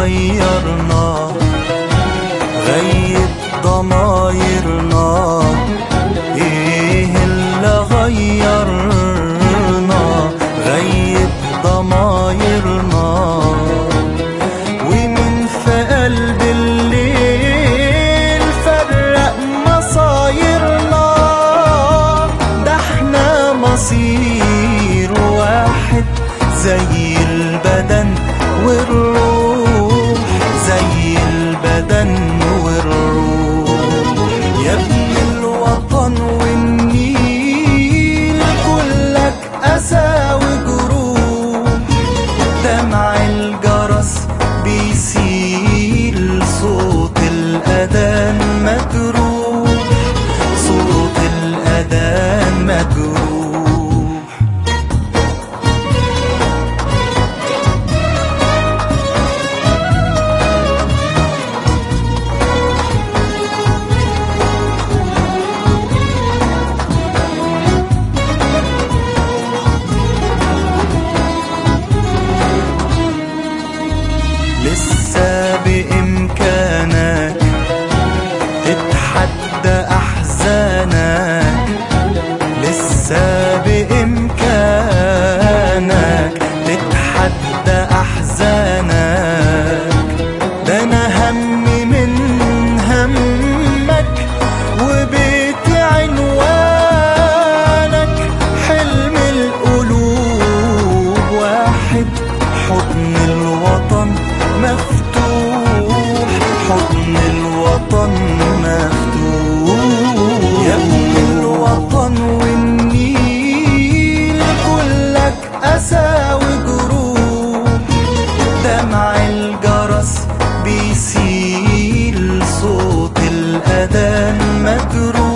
غيرنا، غيب ضمايرنا. ايه اللي غيرنا؟ غيب ضمايرنا. ومن في قلب الليل فرق مصايرنا. ده احنا مصير واحد زي البدن والروح، زي البدن والروح. يا ابن الوطن والنيل كلك أسى وجروح. دمع الجرس بيسيل، صوت الأذان مجروح، صوت الأذان مجروح. لسه بإمكانك تتحدى أحزانك، لسه بإمكانك تتحدى أحزانك. ده أنا همي من همك وبيتي عنوانك. حلم القلوب واحد، حضن الوطن مفتوح، حضن الوطن مفتوح. يا ابن الوطن والنيل كلك أسى وجروح. دمع الجرس بيسيل، صوت الأذان مجروح.